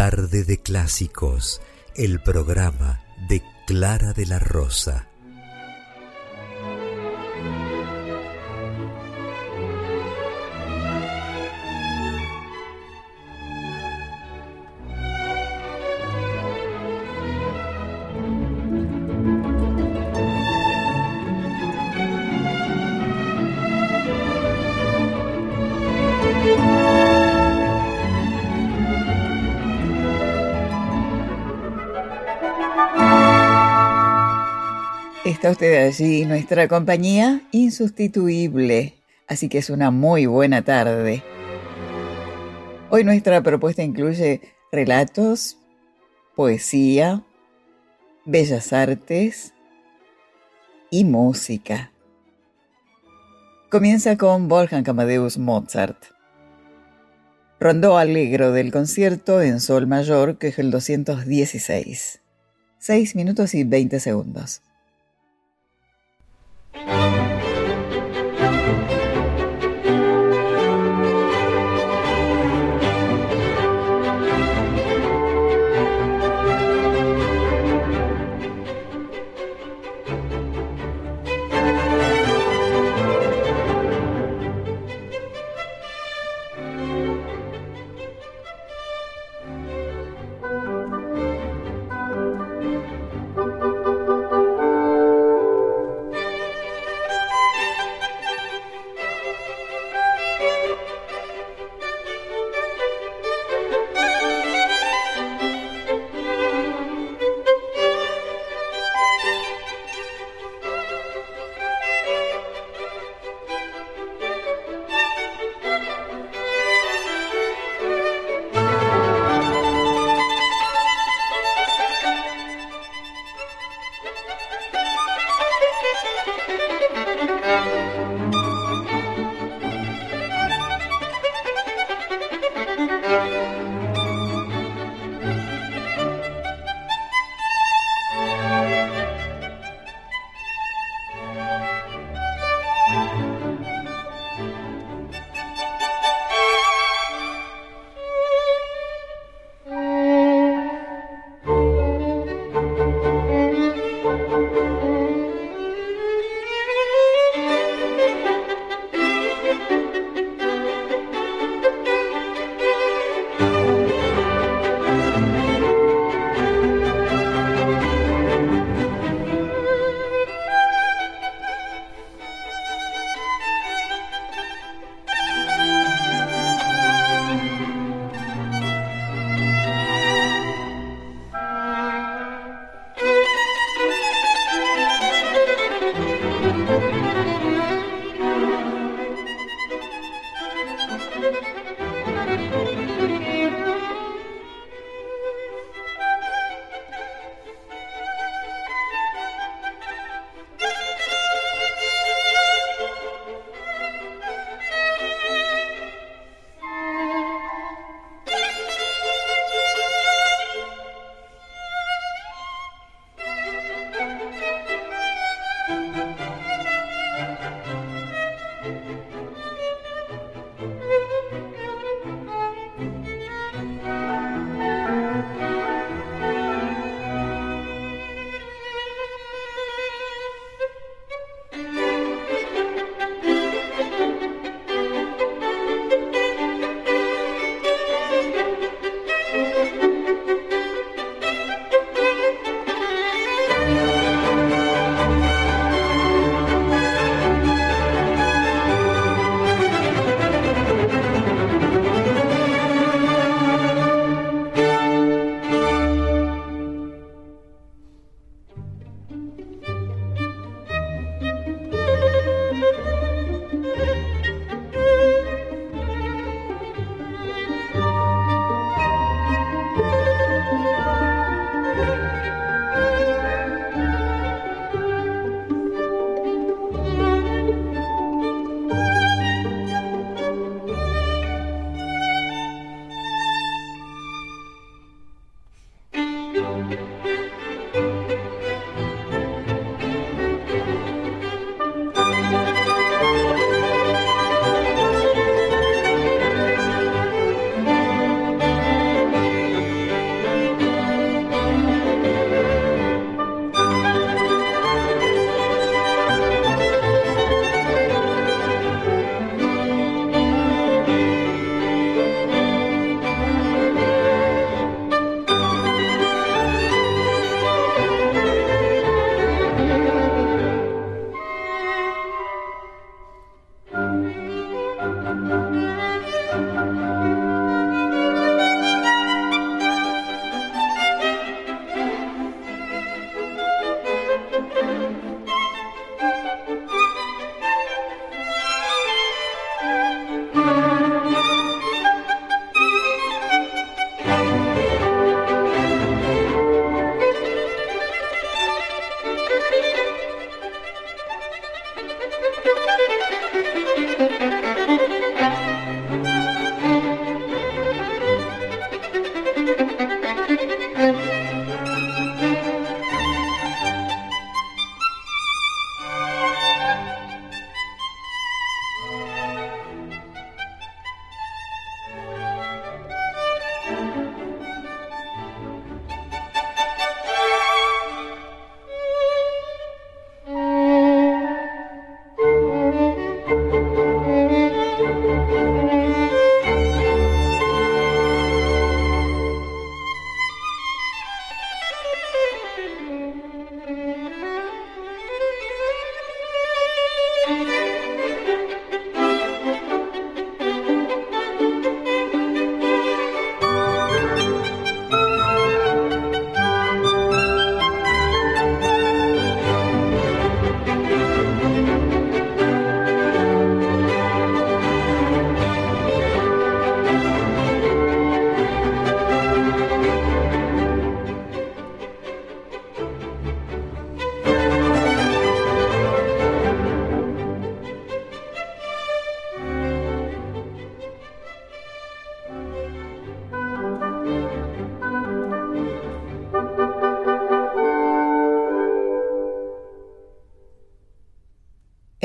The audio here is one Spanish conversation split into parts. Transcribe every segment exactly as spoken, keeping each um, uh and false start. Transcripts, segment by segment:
Tarde de Clásicos, el programa de Clara de la Rosa. Está usted allí, nuestra compañía insustituible, así que es una muy buena tarde. Hoy nuestra propuesta incluye relatos, poesía, bellas artes y música. Comienza con Wolfgang Amadeus Mozart. Rondó Allegro del concierto en sol mayor, que es el doscientos dieciséis. seis minutos y veinte segundos.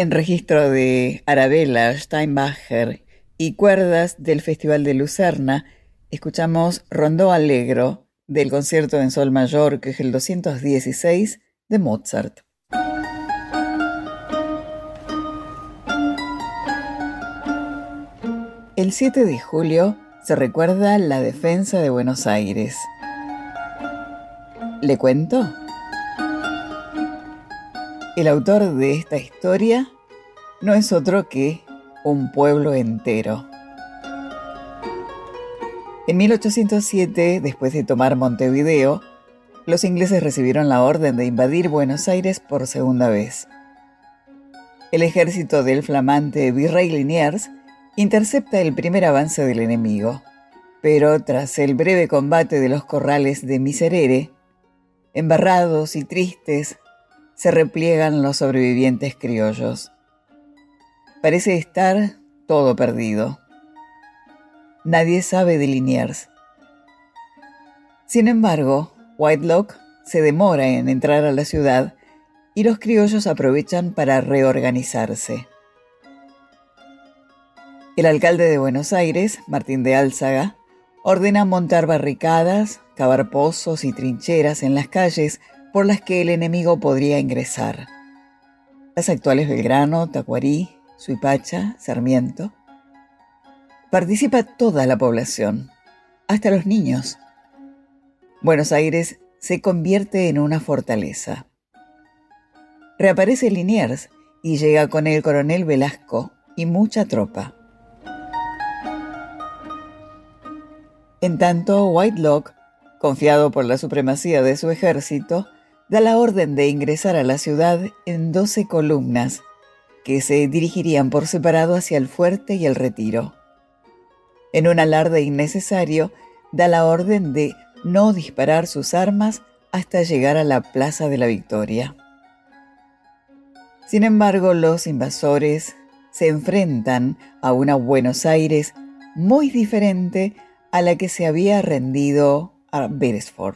En registro de Arabella Steinbacher y cuerdas del Festival de Lucerna, escuchamos Rondó Allegro del concierto en sol mayor, que es el doscientos dieciséis de Mozart. El siete de julio se recuerda la defensa de Buenos Aires. ¿Le cuento? El autor de esta historia no es otro que un pueblo entero. En mil ochocientos siete, después de tomar Montevideo, los ingleses recibieron la orden de invadir Buenos Aires por segunda vez. El ejército del flamante virrey Liniers intercepta el primer avance del enemigo, pero tras el breve combate de los corrales de Miserere, embarrados y tristes, se repliegan los sobrevivientes criollos. Parece estar todo perdido. Nadie sabe de Liniers. Sin embargo, Whitelock se demora en entrar a la ciudad y los criollos aprovechan para reorganizarse. El alcalde de Buenos Aires, Martín de Álzaga, ordena montar barricadas, cavar pozos y trincheras en las calles por las que el enemigo podría ingresar. Las actuales Belgrano, Tacuarí, Suipacha, Sarmiento. Participa toda la población, hasta los niños. Buenos Aires se convierte en una fortaleza. Reaparece Liniers y llega con el coronel Velasco y mucha tropa. En tanto, Whitelock, confiado por la supremacía de su ejército, da la orden de ingresar a la ciudad en doce columnas, que se dirigirían por separado hacia el fuerte y el retiro. En un alarde innecesario, da la orden de no disparar sus armas hasta llegar a la Plaza de la Victoria. Sin embargo, los invasores se enfrentan a una Buenos Aires muy diferente a la que se había rendido a Beresford.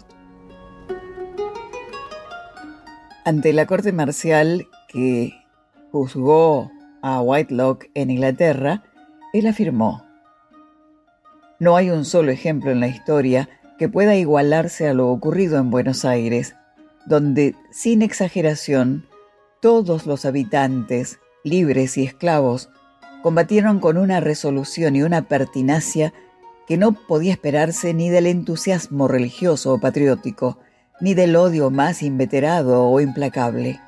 Ante la corte marcial que juzgó a Whitelock en Inglaterra, él afirmó: «No hay un solo ejemplo en la historia que pueda igualarse a lo ocurrido en Buenos Aires, donde, sin exageración, todos los habitantes, libres y esclavos, combatieron con una resolución y una pertinacia que no podía esperarse ni del entusiasmo religioso o patriótico, ni del odio más inveterado o implacable».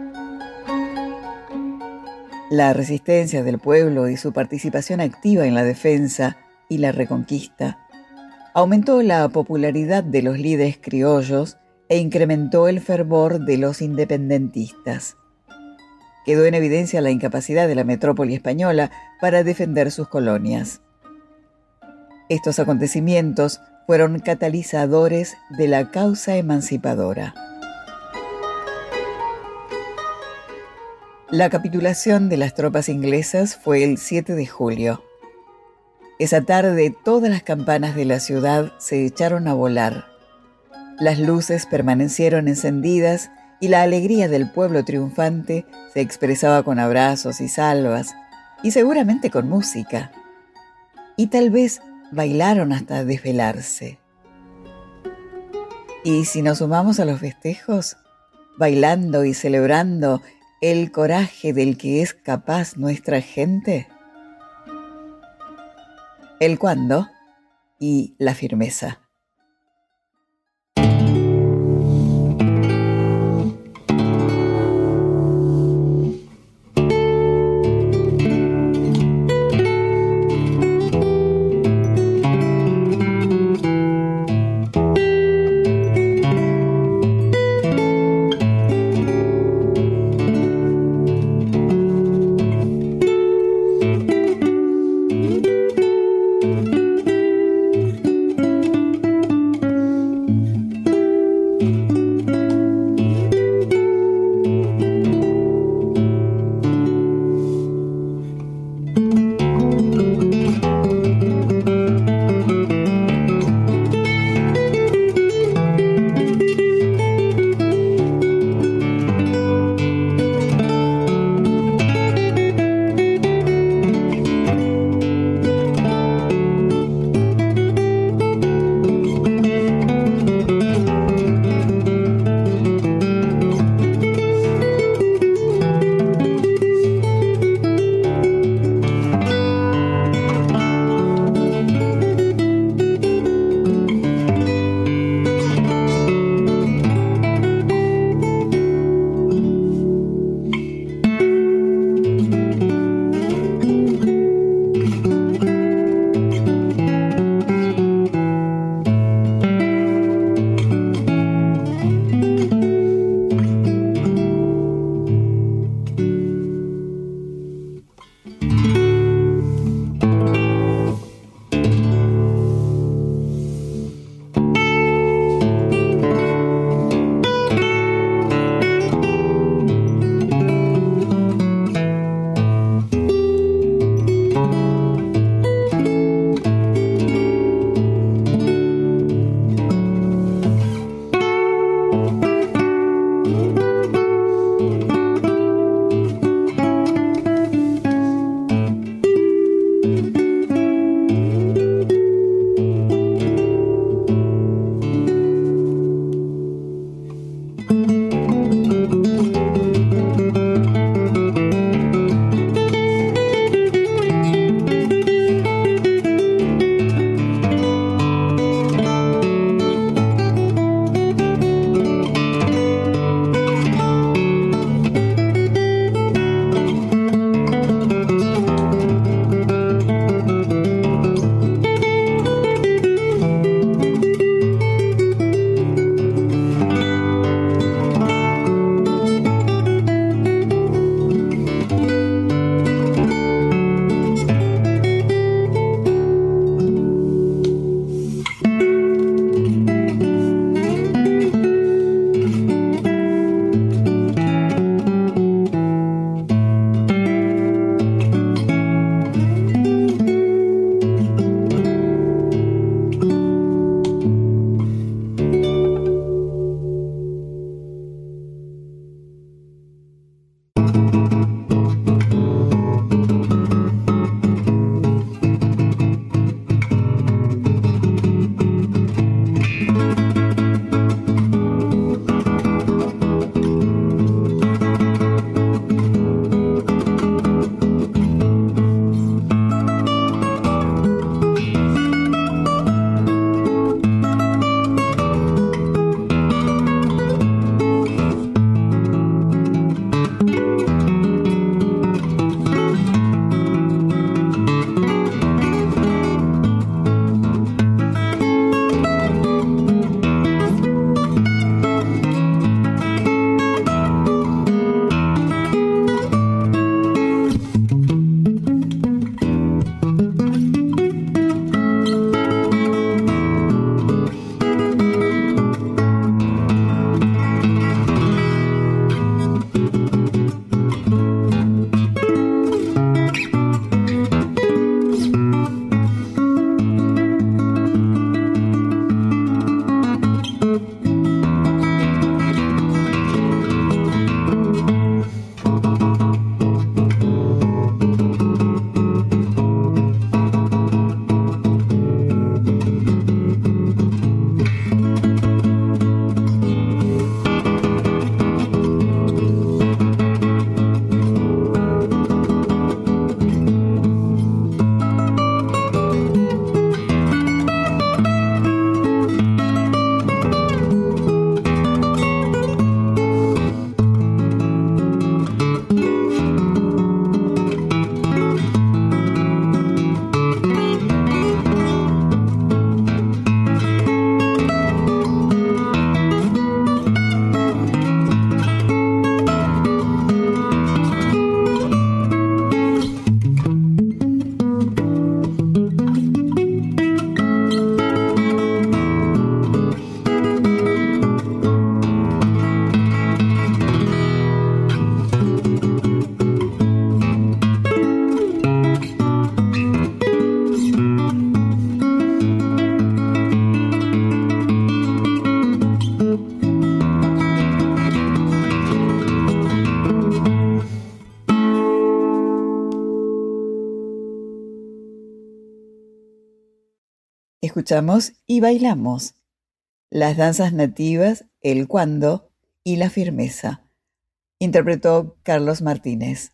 La resistencia del pueblo y su participación activa en la defensa y la reconquista aumentó la popularidad de los líderes criollos e incrementó el fervor de los independentistas. Quedó en evidencia la incapacidad de la metrópoli española para defender sus colonias. Estos acontecimientos fueron catalizadores de la causa emancipadora. La capitulación de las tropas inglesas fue el siete de julio. Esa tarde todas las campanas de la ciudad se echaron a volar. Las luces permanecieron encendidas y la alegría del pueblo triunfante se expresaba con abrazos y salvas, y seguramente con música. Y tal vez bailaron hasta desvelarse. Y si nos sumamos a los festejos, bailando y celebrando el coraje del que es capaz nuestra gente, el cuándo y la firmeza. Escuchamos y bailamos las danzas nativas, el cuando y la firmeza. Interpretó Carlos Martínez.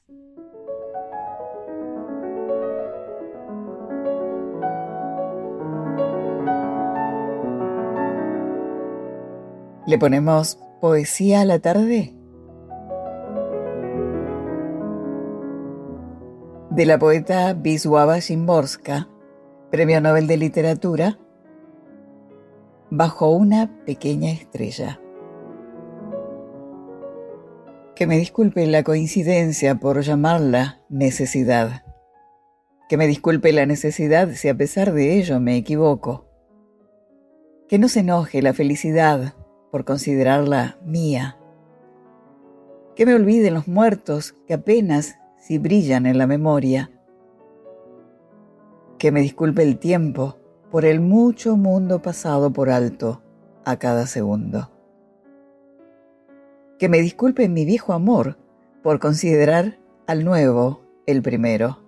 ¿Le ponemos poesía a la tarde? De la poeta Wisława Szymborska, Premio Nobel de Literatura, Bajo una pequeña estrella. Que me disculpe la coincidencia por llamarla necesidad. Que me disculpe la necesidad si a pesar de ello me equivoco. Que no se enoje la felicidad por considerarla mía. Que me olviden los muertos que apenas si brillan en la memoria. Que me disculpe el tiempo por el mucho mundo pasado por alto a cada segundo. Que me disculpe mi viejo amor por considerar al nuevo el primero.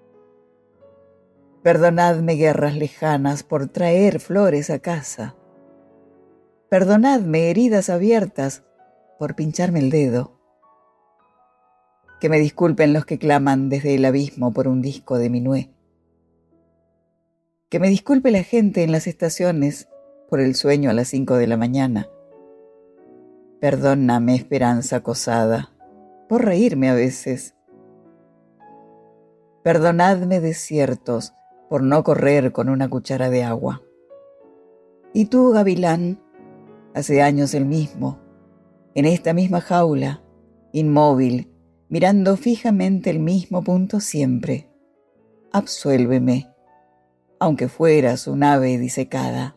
Perdonadme guerras lejanas por traer flores a casa. Perdonadme heridas abiertas por pincharme el dedo. Que me disculpen los que claman desde el abismo por un disco de Minué. Que me disculpe la gente en las estaciones por el sueño a las cinco de la mañana. Perdóname, esperanza acosada, por reírme a veces. Perdonadme desiertos por no correr con una cuchara de agua. Y tú, gavilán, hace años el mismo, en esta misma jaula, inmóvil, mirando fijamente el mismo punto siempre. Absuélveme, aunque fueras un ave disecada.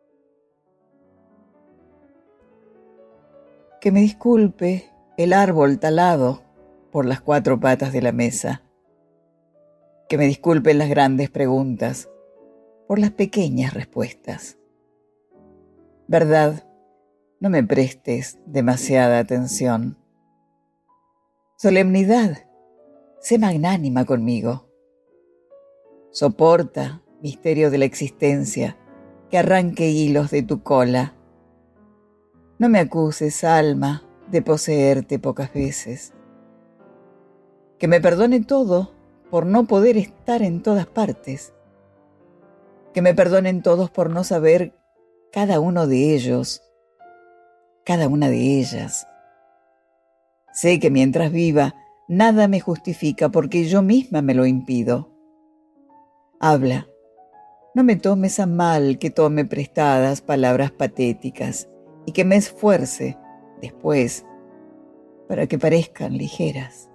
Que me disculpe el árbol talado por las cuatro patas de la mesa. Que me disculpen las grandes preguntas por las pequeñas respuestas. Verdad, no me prestes demasiada atención. Solemnidad, sé magnánima conmigo. Soporta, misterio de la existencia, que arranque hilos de tu cola. No me acuses, alma, de poseerte pocas veces. Que me perdone todo por no poder estar en todas partes. Que me perdonen todos por no saber cada uno de ellos, cada una de ellas. Sé que mientras viva, nada me justifica porque yo misma me lo impido. Habla, no me tomes a mal que tome prestadas palabras patéticas y que me esfuerce después para que parezcan ligeras.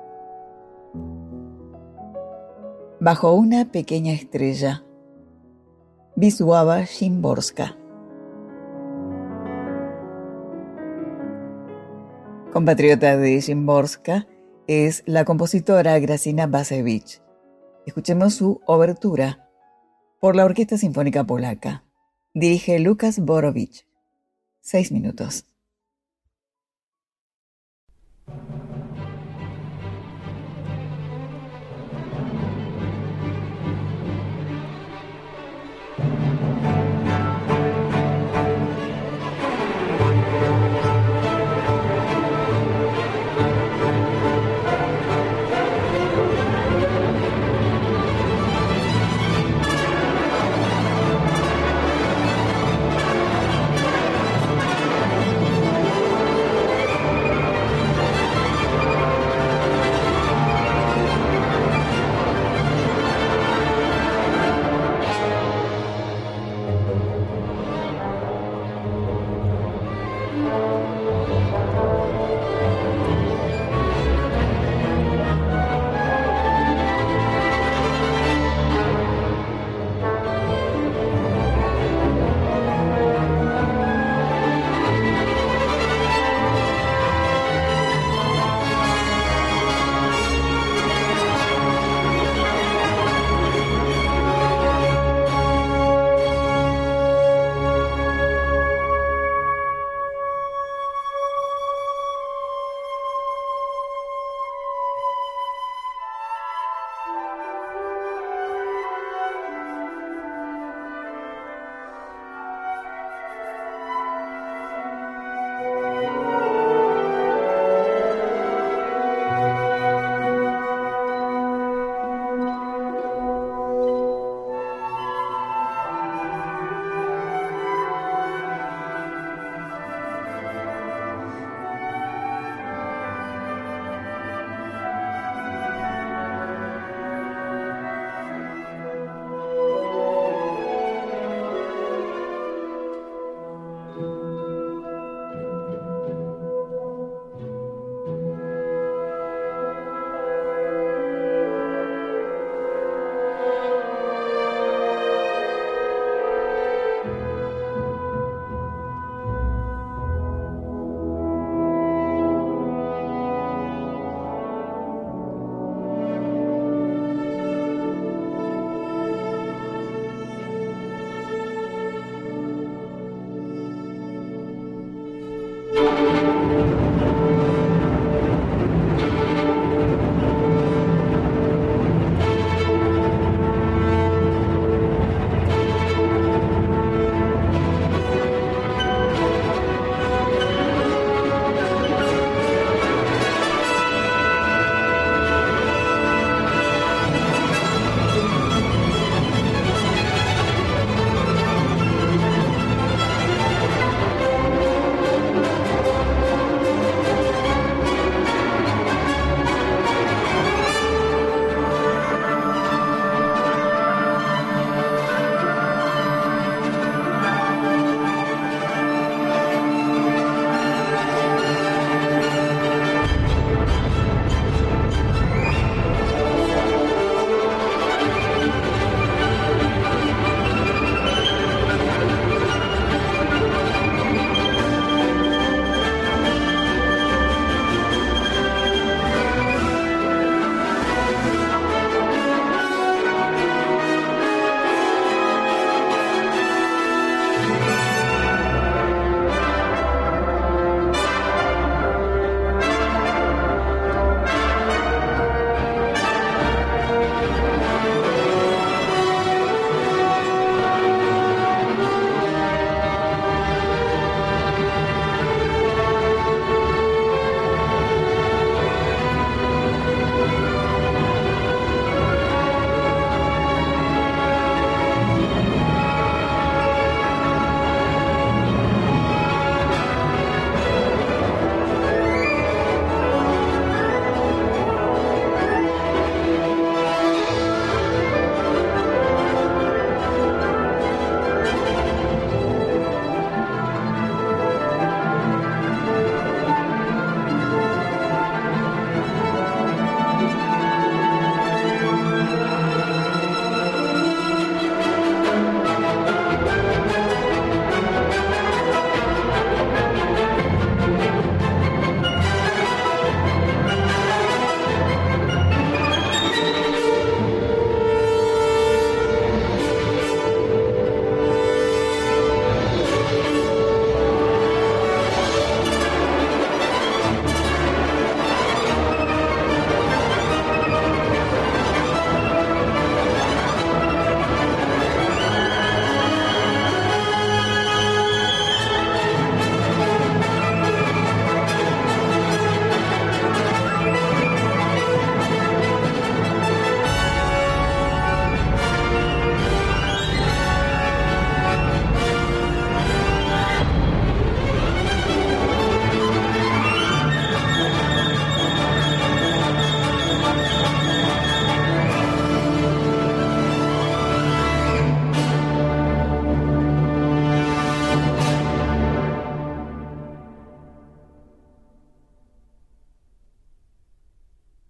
Bajo una pequeña estrella. Wisława Szymborska. Compatriota de Szymborska es la compositora Grażyna Bacewicz. Escuchemos su obertura por la Orquesta Sinfónica Polaca. Dirige Lukas Borowicz. Seis minutos.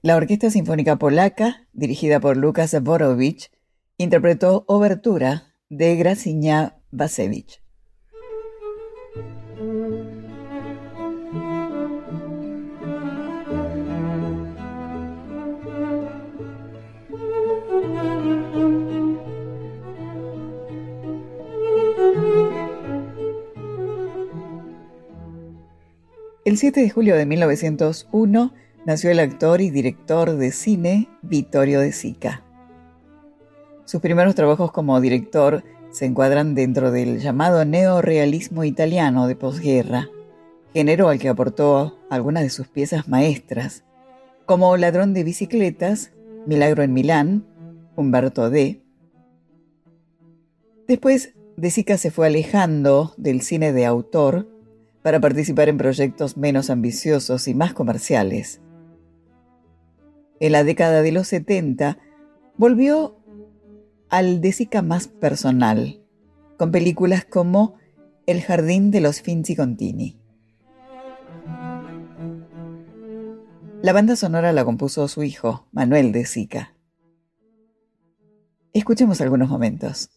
La Orquesta Sinfónica Polaca, dirigida por Lukas Zaborowicz, interpretó Obertura de Grażyna Bacewicz. El siete de julio de mil novecientos uno nació el actor y director de cine Vittorio De Sica. Sus primeros trabajos como director se encuadran dentro del llamado neorrealismo italiano de posguerra, género al que aportó algunas de sus piezas maestras, como Ladrón de bicicletas, Milagro en Milán, Umberto D. Después, De Sica se fue alejando del cine de autor para participar en proyectos menos ambiciosos y más comerciales. En la década de los setenta, volvió al De Sica más personal, con películas como El jardín de los Finzi Contini. La banda sonora la compuso su hijo, Manuel De Sica. Escuchemos algunos momentos.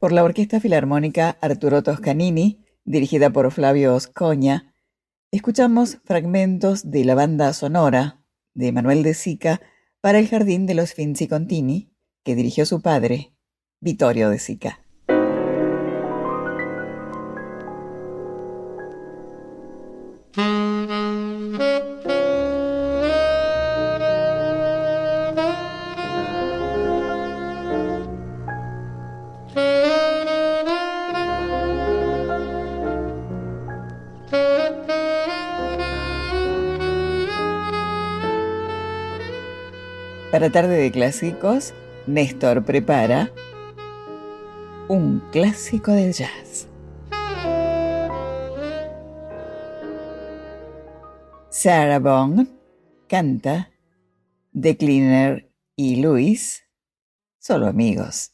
por la Orquesta Filarmónica Arturo Toscanini, dirigida por Flavio Oscoña, escuchamos fragmentos de la banda sonora de Manuel de Sica para el Jardín de los Finzi-Contini, que dirigió su padre, Vittorio de Sica. Para Tarde de Clásicos, Néstor prepara un clásico del jazz. Sarah Vaughan canta The Cleaner y Louis, Solo Amigos.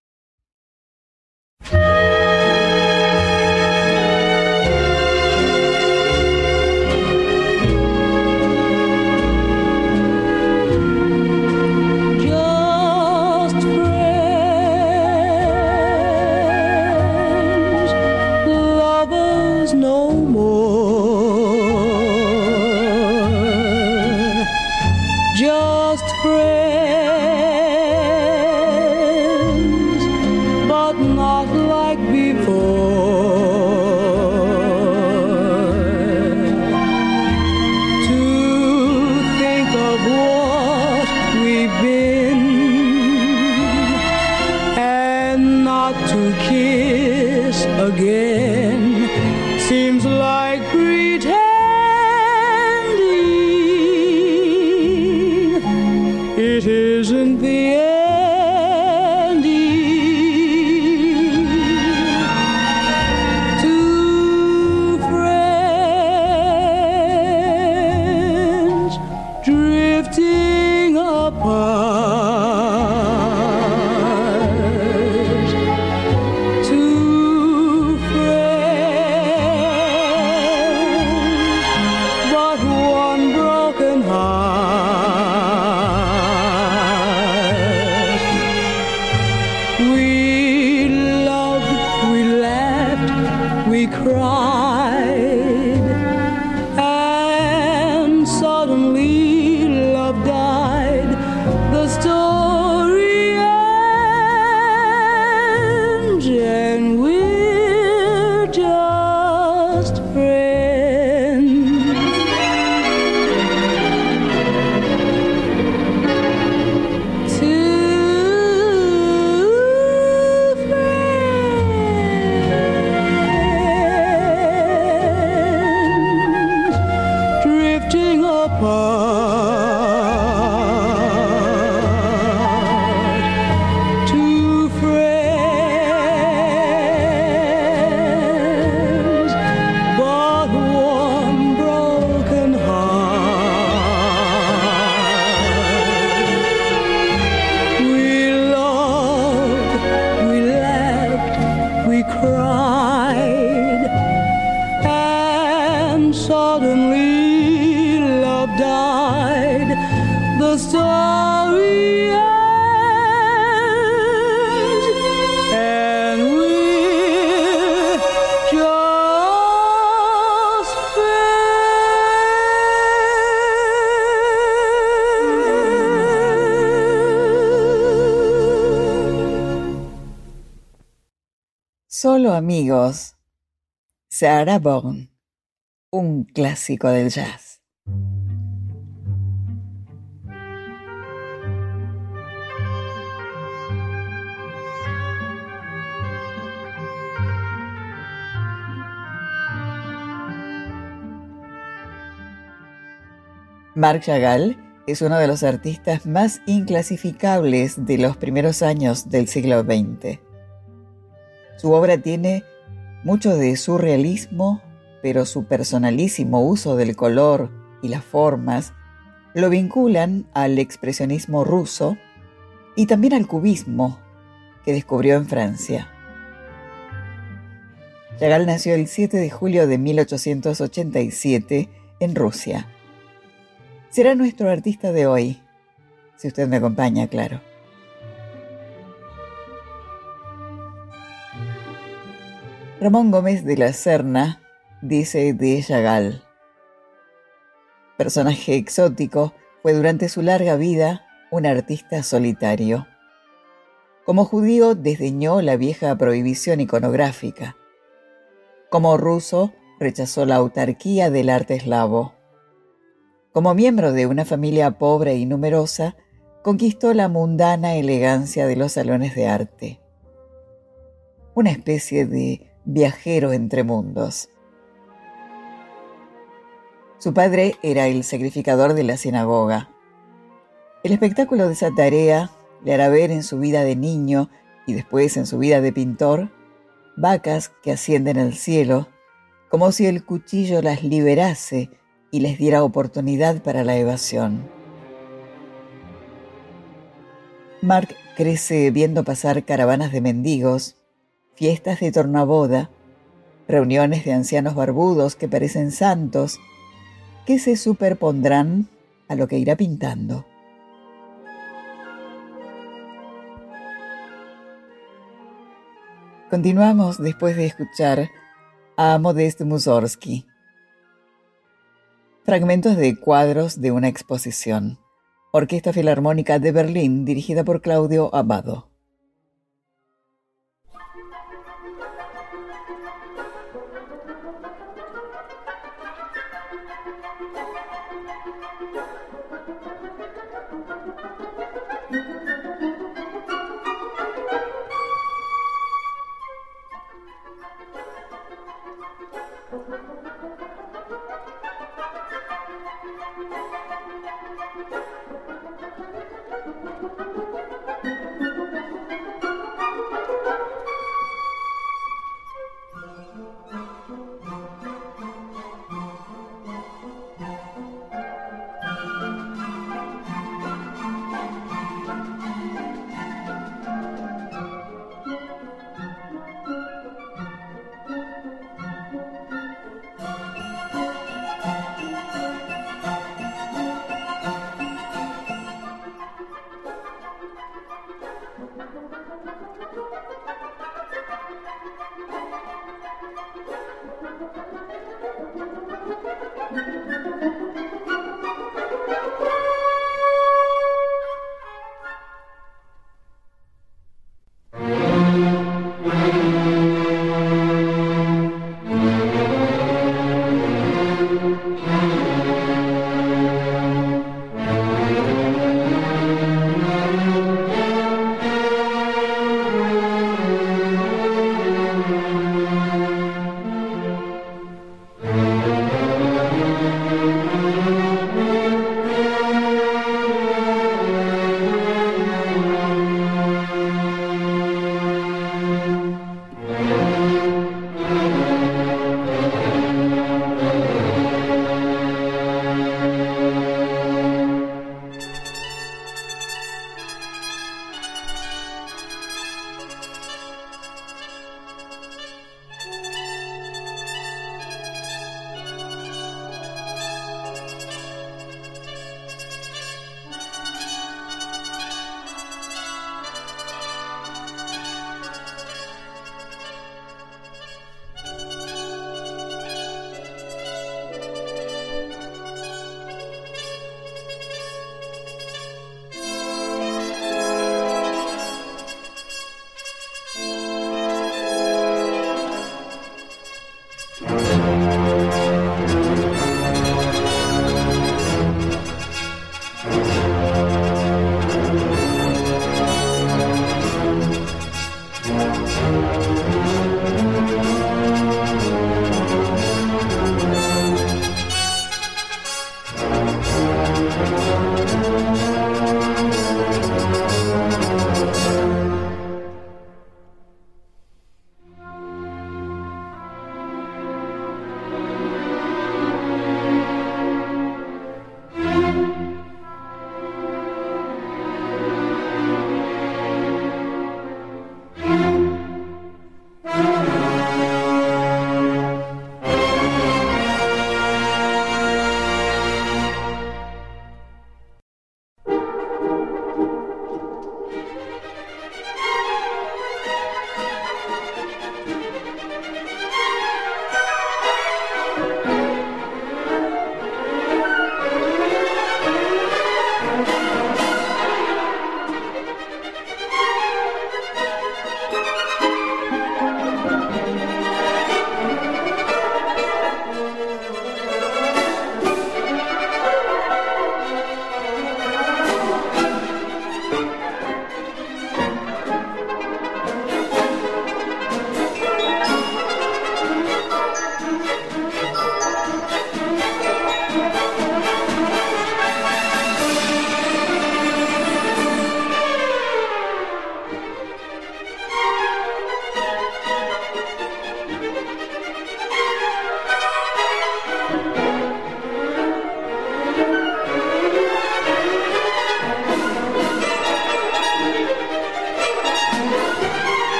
Solo Amigos, Sarah Vaughan, un clásico del jazz. Marc Chagall es uno de los artistas más inclasificables de los primeros años del siglo veinte. Su obra tiene mucho de surrealismo, pero su personalísimo uso del color y las formas lo vinculan al expresionismo ruso y también al cubismo que descubrió en Francia. Chagall nació el siete de julio de mil ochocientos ochenta y siete en Rusia. Será nuestro artista de hoy, si usted me acompaña, claro. Ramón Gómez de la Serna dice de Chagall: personaje exótico, fue durante su larga vida un artista solitario. Como judío desdeñó la vieja prohibición iconográfica. Como ruso rechazó la autarquía del arte eslavo. Como miembro de una familia pobre y numerosa, conquistó la mundana elegancia de los salones de arte. Una especie de viajero entre mundos. Su padre era el sacrificador de la sinagoga. El espectáculo de esa tarea le hará ver en su vida de niño y después en su vida de pintor vacas que ascienden al cielo, como si el cuchillo las liberase y les diera oportunidad para la evasión. Marc crece viendo pasar caravanas de mendigos, fiestas de tornaboda, reuniones de ancianos barbudos que parecen santos, que se superpondrán a lo que irá pintando. Continuamos después de escuchar a Modest Mussorgsky. Fragmentos de cuadros de una exposición. Orquesta Filarmónica de Berlín, dirigida por Claudio Abbado.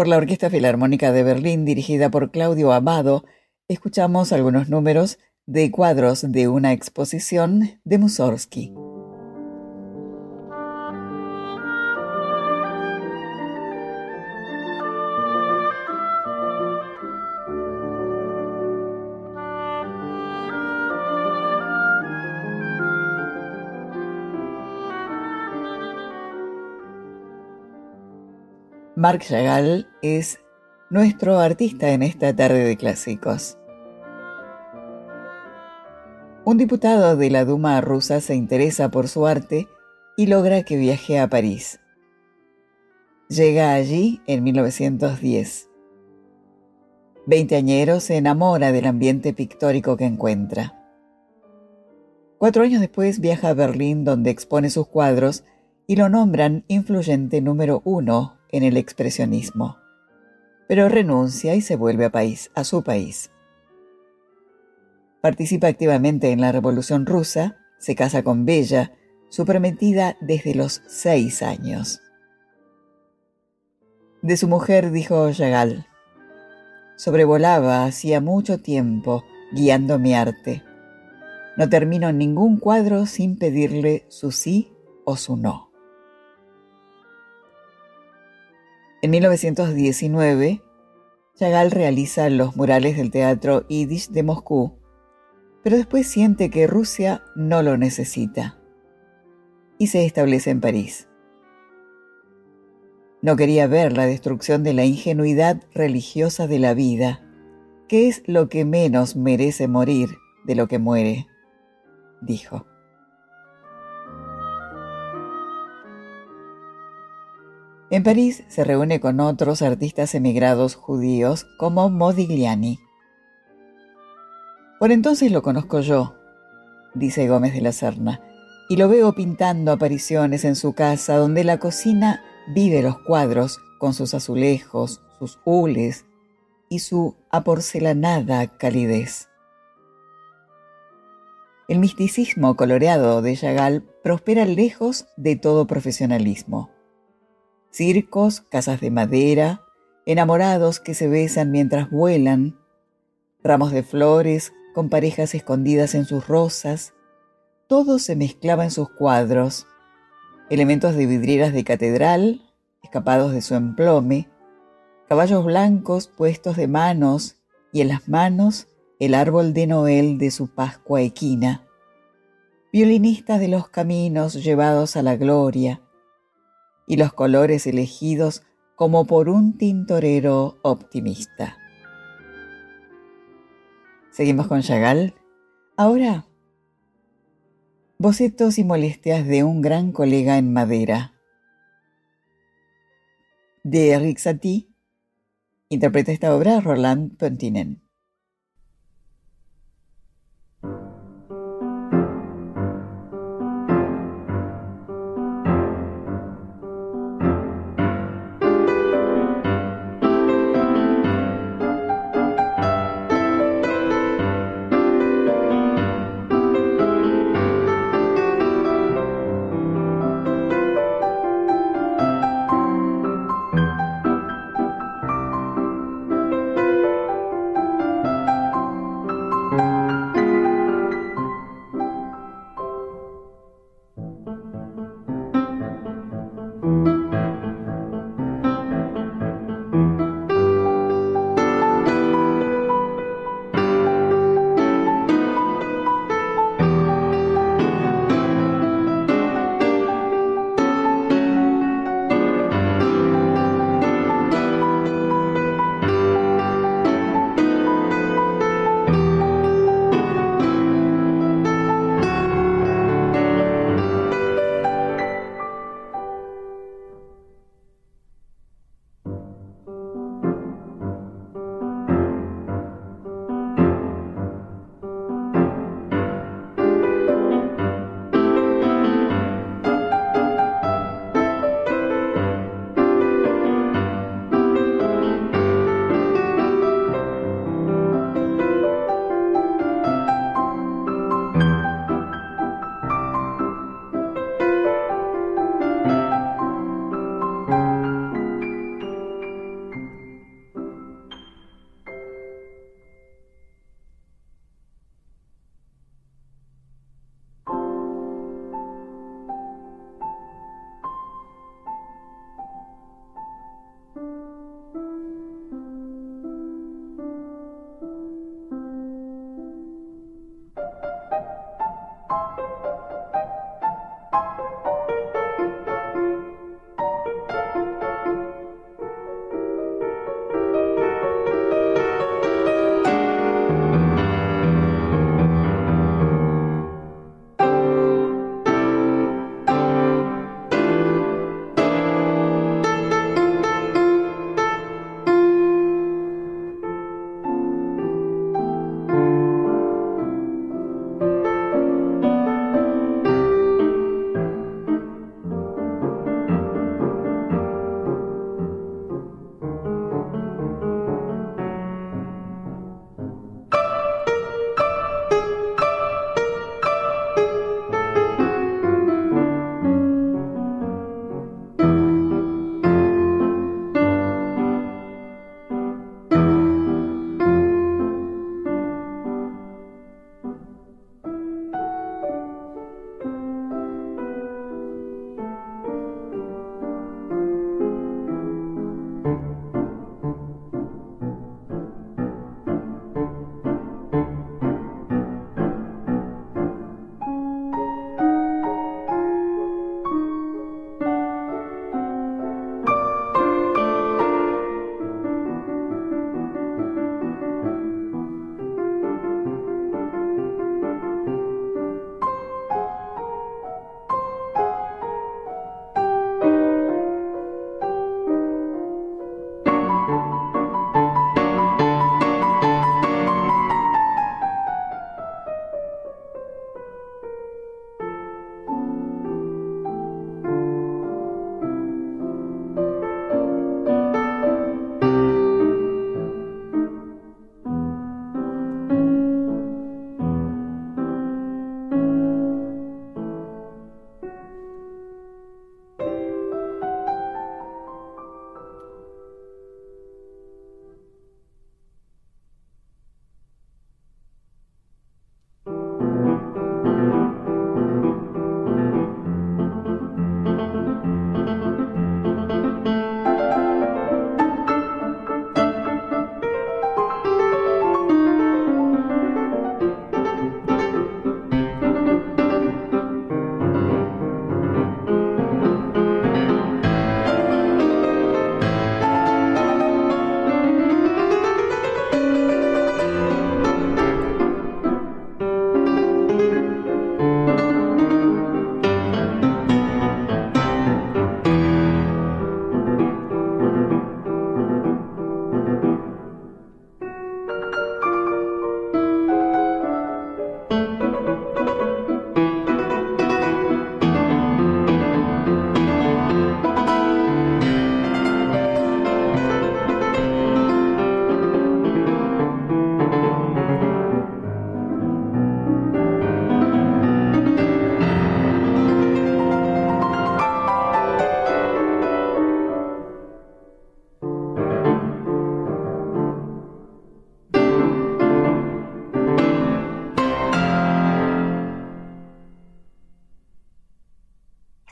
Por la Orquesta Filarmónica de Berlín, dirigida por Claudio Abbado, escuchamos algunos números de cuadros de una exposición de Mussorgsky. Marc Chagall es nuestro artista en esta tarde de clásicos. Un diputado de la Duma rusa se interesa por su arte y logra que viaje a París. Llega allí en mil novecientos diez. Veinteañero se enamora del ambiente pictórico que encuentra. Cuatro años después viaja a Berlín, donde expone sus cuadros y lo nombran influyente número uno en el expresionismo. Pero renuncia y se vuelve a, país, a su país. Participa activamente en la Revolución Rusa, se casa con Bella, su prometida desde los seis años. De su mujer dijo Chagall: sobrevolaba hacía mucho tiempo guiando mi arte. No termino ningún cuadro sin pedirle su sí o su no. En mil novecientos diecinueve, Chagall realiza los murales del Teatro Yiddish de Moscú, pero después siente que Rusia no lo necesita y se establece en París. No quería ver la destrucción de la ingenuidad religiosa de la vida, que es lo que menos merece morir de lo que muere, dijo. En París se reúne con otros artistas emigrados judíos como Modigliani. Por entonces lo conozco yo, dice Gómez de la Serna, y lo veo pintando apariciones en su casa, donde la cocina vive los cuadros con sus azulejos, sus hules y su aporcelanada calidez. El misticismo coloreado de Chagall prospera lejos de todo profesionalismo. Circos, casas de madera, enamorados que se besan mientras vuelan, ramos de flores con parejas escondidas en sus rosas, todo se mezclaba en sus cuadros, elementos de vidrieras de catedral, escapados de su emplome, caballos blancos puestos de manos y en las manos el árbol de Noel de su Pascua equina, violinistas de los caminos llevados a la gloria, y los colores elegidos como por un tintorero optimista. Seguimos con Chagall. Ahora, bocetos y molestias de un gran colega en madera. De Erik Satie, interpreta esta obra Roland Pontinen.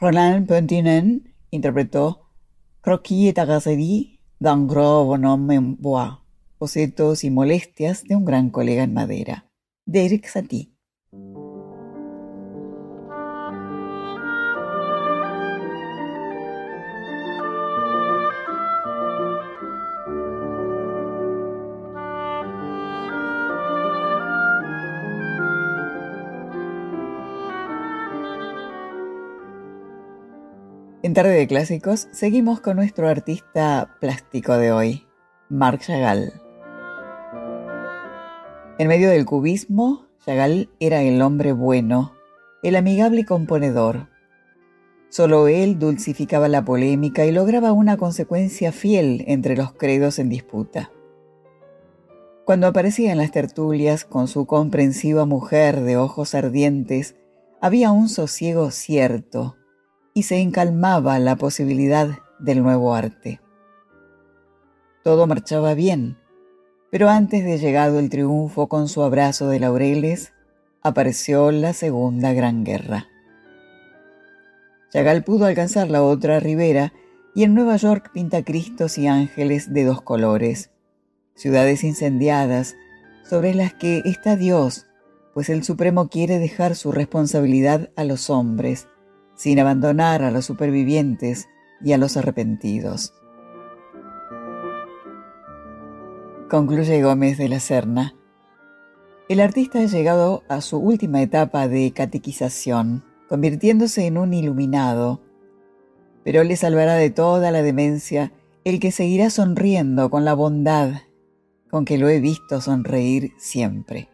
Roland Pentinen interpretó Croquis et agaceries d'un gros bonhomme en bois, bocetos y molestias de un gran colega en madera, de Erik Satie. En Tarde de Clásicos seguimos con nuestro artista plástico de hoy, Marc Chagall. En medio del cubismo, Chagall era el hombre bueno, el amigable componedor. Solo él dulcificaba la polémica y lograba una consecuencia fiel entre los credos en disputa. Cuando aparecía en las tertulias con su comprensiva mujer de ojos ardientes, había un sosiego cierto, y se encalmaba la posibilidad del nuevo arte. Todo marchaba bien, pero antes de llegado el triunfo con su abrazo de laureles, apareció la Segunda Gran Guerra. Chagall pudo alcanzar la otra ribera y en Nueva York pinta Cristos y ángeles de dos colores, ciudades incendiadas sobre las que está Dios, pues el Supremo quiere dejar su responsabilidad a los hombres, sin abandonar a los supervivientes y a los arrepentidos. Concluye Gómez de la Serna. El artista ha llegado a su última etapa de catequización, convirtiéndose en un iluminado, pero le salvará de toda la demencia el que seguirá sonriendo con la bondad con que lo he visto sonreír siempre.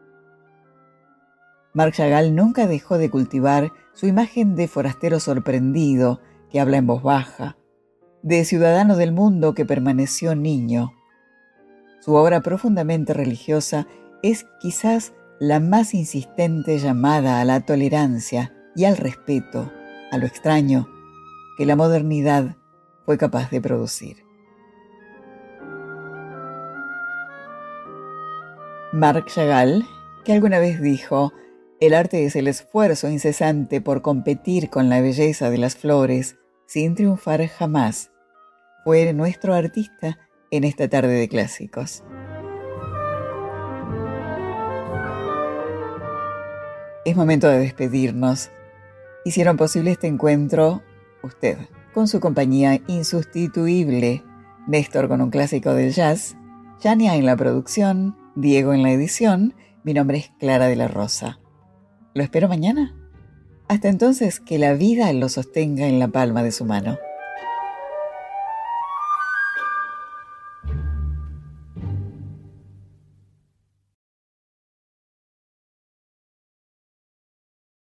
Marc Chagall nunca dejó de cultivar su imagen de forastero sorprendido que habla en voz baja, de ciudadano del mundo que permaneció niño. Su obra profundamente religiosa es quizás la más insistente llamada a la tolerancia y al respeto, a lo extraño, que la modernidad fue capaz de producir. Marc Chagall, que alguna vez dijo: el arte es el esfuerzo incesante por competir con la belleza de las flores sin triunfar jamás, fue nuestro artista en esta tarde de clásicos. Es momento de despedirnos. Hicieron posible este encuentro usted, con su compañía insustituible, Néstor con un clásico del jazz, Yania en la producción, Diego en la edición. Mi nombre es Clara de la Rosa. Lo espero mañana. Hasta entonces, que la vida lo sostenga en la palma de su mano.